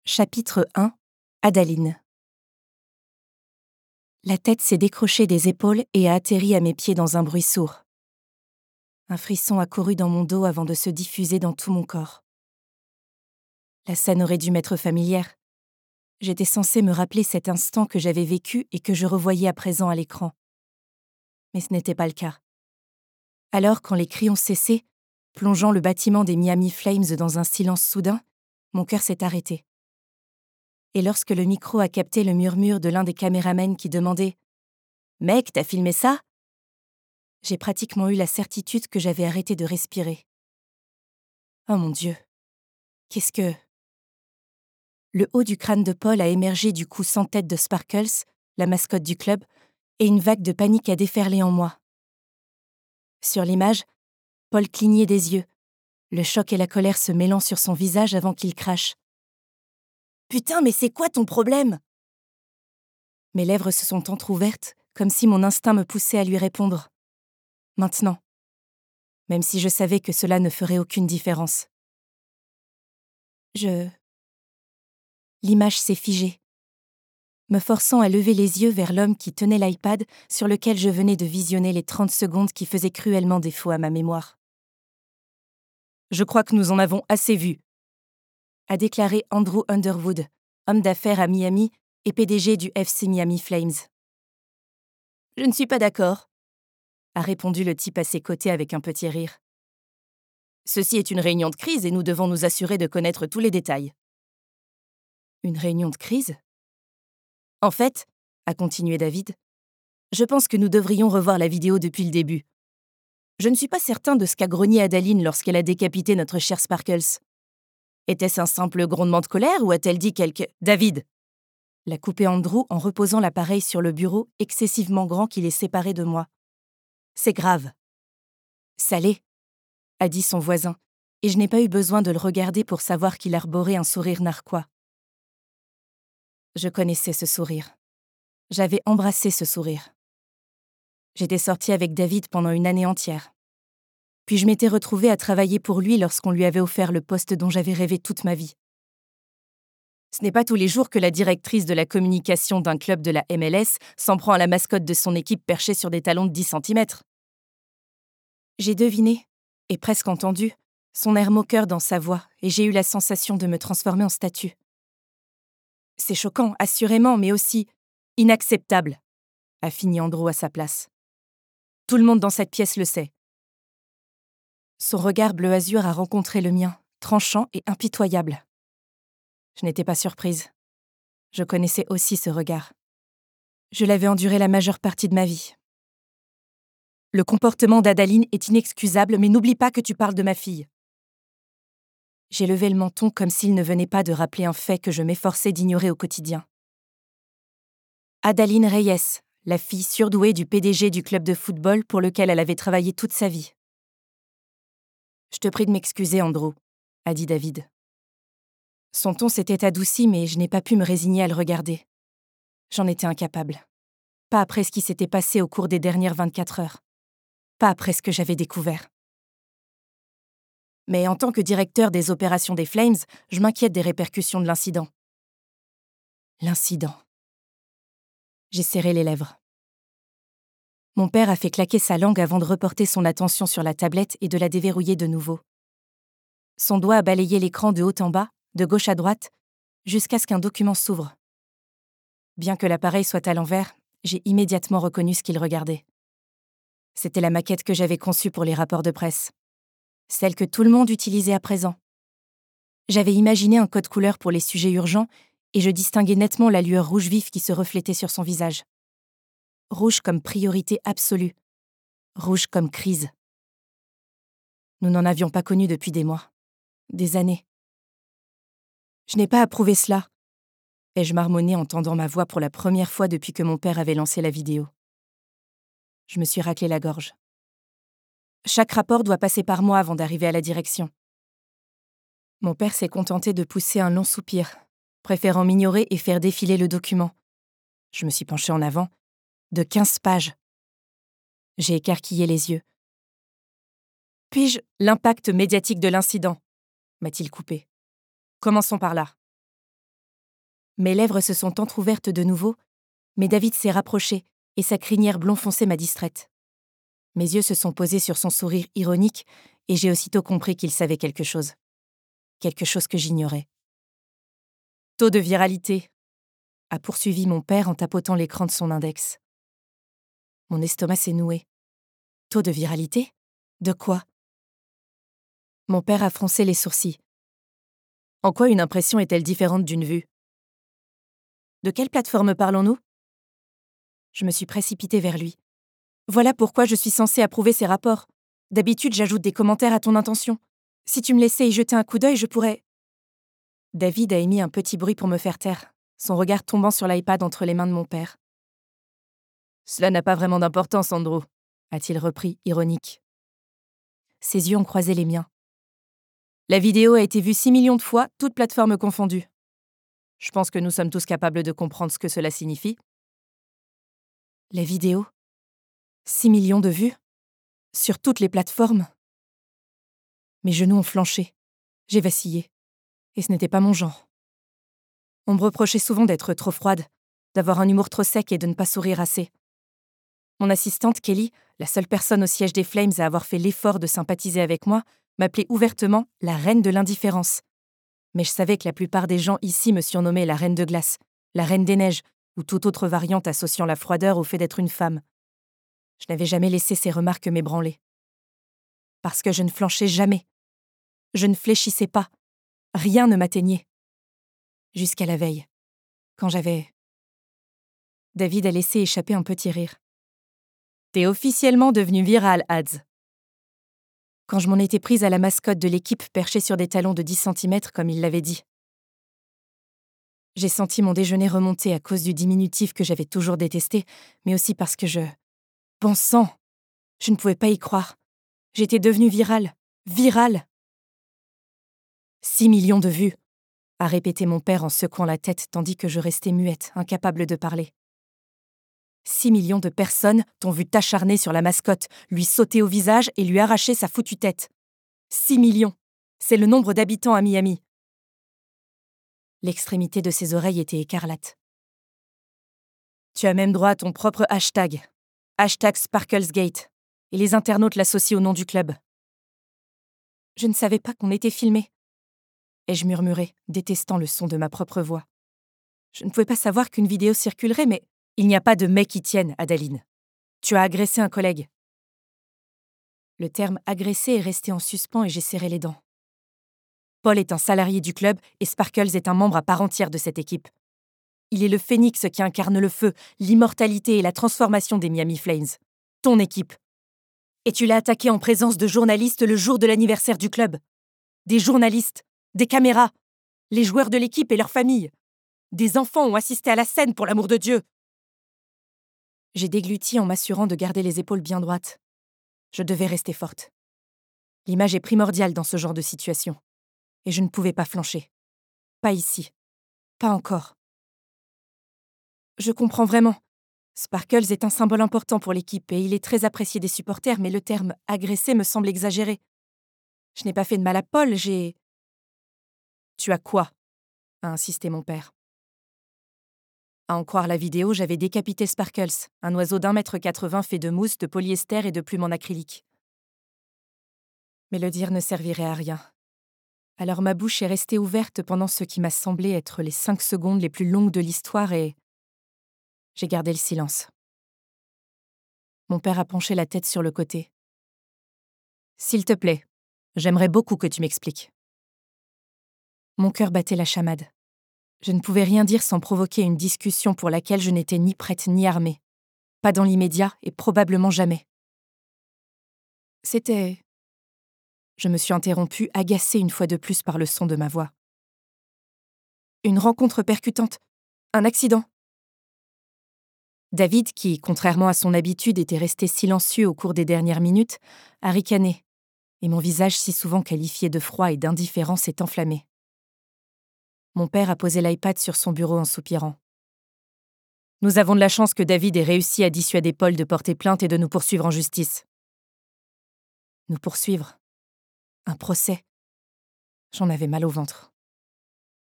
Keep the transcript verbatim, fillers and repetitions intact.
Chapitre un. Adaline. La tête s'est décrochée des épaules et a atterri à mes pieds dans un bruit sourd. Un frisson a couru dans mon dos avant de se diffuser dans tout mon corps. La scène aurait dû m'être familière. J'étais censée me rappeler cet instant que j'avais vécu et que je revoyais à présent à l'écran. Mais ce n'était pas le cas. Alors, quand les cris ont cessé, plongeant le bâtiment des Miami Flames dans un silence soudain, mon cœur s'est arrêté. Et lorsque le micro a capté le murmure de l'un des caméramens qui demandait « Mec, t'as filmé ça ?» j'ai pratiquement eu la certitude que j'avais arrêté de respirer. Oh mon Dieu, qu'est-ce que... Le haut du crâne de Paul a émergé du cou sans tête de Sparkles, la mascotte du club, et une vague de panique a déferlé en moi. Sur l'image, Paul clignait des yeux, le choc et la colère se mêlant sur son visage avant qu'il crache. « Putain, mais c'est quoi ton problème ?» Mes lèvres se sont entr'ouvertes, comme si mon instinct me poussait à lui répondre. Maintenant, même si je savais que cela ne ferait aucune différence. Je... L'image s'est figée, me forçant à lever les yeux vers l'homme qui tenait l'iPad sur lequel je venais de visionner les trente secondes qui faisaient cruellement défaut à ma mémoire. « Je crois que nous en avons assez vu », a déclaré Andrew Underwood, homme d'affaires à Miami et P D G du F C Miami Flames. « Je ne suis pas d'accord », a répondu le type à ses côtés avec un petit rire. « Ceci est une réunion de crise et nous devons nous assurer de connaître tous les détails. » Une réunion de crise ? En fait, a continué David, je pense que nous devrions revoir la vidéo depuis le début. Je ne suis pas certain de ce qu'a grogné Adaline lorsqu'elle a décapité notre cher Sparkles. Était-ce un simple grondement de colère ou a-t-elle dit quelque... David ! L'a coupé Andrew en reposant l'appareil sur le bureau excessivement grand qui les séparait de moi. C'est grave. Ça l'est, a dit son voisin, et je n'ai pas eu besoin de le regarder pour savoir qu'il arborait un sourire narquois. Je connaissais ce sourire. J'avais embrassé ce sourire. J'étais sortie avec David pendant une année entière. Puis je m'étais retrouvée à travailler pour lui lorsqu'on lui avait offert le poste dont j'avais rêvé toute ma vie. Ce n'est pas tous les jours que la directrice de la communication d'un club de la M L S s'en prend à la mascotte de son équipe perchée sur des talons de dix centimètres. J'ai deviné, et presque entendu, son air moqueur dans sa voix, et j'ai eu la sensation de me transformer en statue. C'est choquant, assurément, mais aussi inacceptable, a fini Andrew à sa place. Tout le monde dans cette pièce le sait. Son regard bleu azur a rencontré le mien, tranchant et impitoyable. Je n'étais pas surprise. Je connaissais aussi ce regard. Je l'avais enduré la majeure partie de ma vie. Le comportement d'Adaline est inexcusable, mais n'oublie pas que tu parles de ma fille. J'ai levé le menton comme s'il ne venait pas de rappeler un fait que je m'efforçais d'ignorer au quotidien. Adaline Reyes, la fille surdouée du P D G du club de football pour lequel elle avait travaillé toute sa vie. « Je te prie de m'excuser, Andrew », a dit David. Son ton s'était adouci, mais je n'ai pas pu me résigner à le regarder. J'en étais incapable. Pas après ce qui s'était passé au cours des dernières vingt-quatre heures. Pas après ce que j'avais découvert. Mais en tant que directeur des opérations des Flames, je m'inquiète des répercussions de l'incident. L'incident. J'ai serré les lèvres. Mon père a fait claquer sa langue avant de reporter son attention sur la tablette et de la déverrouiller de nouveau. Son doigt a balayé l'écran de haut en bas, de gauche à droite, jusqu'à ce qu'un document s'ouvre. Bien que l'appareil soit à l'envers, j'ai immédiatement reconnu ce qu'il regardait. C'était la maquette que j'avais conçue pour les rapports de presse. Celle que tout le monde utilisait à présent. J'avais imaginé un code couleur pour les sujets urgents et je distinguais nettement la lueur rouge vif qui se reflétait sur son visage. Rouge comme priorité absolue. Rouge comme crise. Nous n'en avions pas connu depuis des mois. Des années. Je n'ai pas approuvé cela, ai-je marmonné en tendant ma voix pour la première fois depuis que mon père avait lancé la vidéo. Je me suis raclé la gorge. Chaque rapport doit passer par moi avant d'arriver à la direction. Mon père s'est contenté de pousser un long soupir, préférant m'ignorer et faire défiler le document. Je me suis penchée en avant, de quinze pages. J'ai écarquillé les yeux. « Puis-je l'impact médiatique de l'incident ?» m'a-t-il coupé. « Commençons par là. Mes lèvres se sont entr'ouvertes de nouveau, mais David s'est rapproché et sa crinière blond foncé m'a distraite. Mes yeux se sont posés sur son sourire ironique et j'ai aussitôt compris qu'il savait quelque chose. Quelque chose que j'ignorais. Taux de viralité, a poursuivi mon père en tapotant l'écran de son index. Mon estomac s'est noué. Taux de viralité ? De quoi ? Mon père a froncé les sourcils. En quoi une impression est-elle différente d'une vue ? De quelle plateforme parlons-nous ? Je me suis précipitée vers lui. Voilà pourquoi je suis censée approuver ces rapports. D'habitude, j'ajoute des commentaires à ton intention. Si tu me laissais y jeter un coup d'œil, je pourrais... David a émis un petit bruit pour me faire taire, son regard tombant sur l'iPad entre les mains de mon père. Cela n'a pas vraiment d'importance, Andrew, a-t-il repris, ironique. Ses yeux ont croisé les miens. La vidéo a été vue six millions de fois, toutes plateformes confondues. Je pense que nous sommes tous capables de comprendre ce que cela signifie. La vidéo ? Six millions de vues ? Sur toutes les plateformes ? Mes genoux ont flanché. J'ai vacillé. Et ce n'était pas mon genre. On me reprochait souvent d'être trop froide, d'avoir un humour trop sec et de ne pas sourire assez. Mon assistante, Kelly, la seule personne au siège des Flames à avoir fait l'effort de sympathiser avec moi, m'appelait ouvertement la reine de l'indifférence. Mais je savais que la plupart des gens ici me surnommaient la reine de glace, la reine des neiges, ou toute autre variante associant la froideur au fait d'être une femme. Je n'avais jamais laissé ces remarques m'ébranler. Parce que je ne flanchais jamais. Je ne fléchissais pas. Rien ne m'atteignait. Jusqu'à la veille, quand j'avais... David a laissé échapper un petit rire. T'es officiellement devenu viral, Ads. Quand je m'en étais prise à la mascotte de l'équipe perchée sur des talons de dix centimètres comme il l'avait dit. J'ai senti mon déjeuner remonter à cause du diminutif que j'avais toujours détesté, mais aussi parce que je... Bon sang ! Je ne pouvais pas y croire. J'étais devenue virale. Virale ! Six millions de vues, a répété mon père en secouant la tête tandis que je restais muette, incapable de parler. Six millions de personnes t'ont vu t'acharner sur la mascotte, lui sauter au visage et lui arracher sa foutue tête. Six millions. C'est le nombre d'habitants à Miami. L'extrémité de ses oreilles était écarlate. Tu as même droit à ton propre hashtag. Hashtag SparklesGate. Et les internautes l'associent au nom du club. Je ne savais pas qu'on était filmé. Ai-je murmuré, détestant le son de ma propre voix. Je ne pouvais pas savoir qu'une vidéo circulerait, mais il n'y a pas de mais qui tienne, Adaline. Tu as agressé un collègue. Le terme agressé est resté en suspens et j'ai serré les dents. Paul est un salarié du club et Sparkles est un membre à part entière de cette équipe. Il est le phénix qui incarne le feu, l'immortalité et la transformation des Miami Flames. Ton équipe. Et tu l'as attaqué en présence de journalistes le jour de l'anniversaire du club. Des journalistes, des caméras, les joueurs de l'équipe et leurs familles. Des enfants ont assisté à la scène, pour l'amour de Dieu. J'ai dégluti en m'assurant de garder les épaules bien droites. Je devais rester forte. L'image est primordiale dans ce genre de situation. Et je ne pouvais pas flancher. Pas ici. Pas encore. Je comprends vraiment. Sparkles est un symbole important pour l'équipe et il est très apprécié des supporters, mais le terme « agressé » me semble exagéré. Je n'ai pas fait de mal à Paul, j'ai... Tu as quoi ? A insisté mon père. À en croire la vidéo, j'avais décapité Sparkles, un oiseau d'un mètre quatre-vingts fait de mousse, de polyester et de plumes en acrylique. Mais le dire ne servirait à rien. Alors ma bouche est restée ouverte pendant ce qui m'a semblé être les cinq secondes les plus longues de l'histoire et... J'ai gardé le silence. Mon père a penché la tête sur le côté. « S'il te plaît, j'aimerais beaucoup que tu m'expliques. » Mon cœur battait la chamade. Je ne pouvais rien dire sans provoquer une discussion pour laquelle je n'étais ni prête ni armée. Pas dans l'immédiat et probablement jamais. C'était... Je me suis interrompue, agacée une fois de plus par le son de ma voix. Une rencontre percutante. Un accident. David, qui, contrairement à son habitude, était resté silencieux au cours des dernières minutes, a ricané, et mon visage si souvent qualifié de froid et d'indifférent s'est enflammé. Mon père a posé l'iPad sur son bureau en soupirant. Nous avons de la chance que David ait réussi à dissuader Paul de porter plainte et de nous poursuivre en justice. Nous poursuivre ? Un procès ? J'en avais mal au ventre.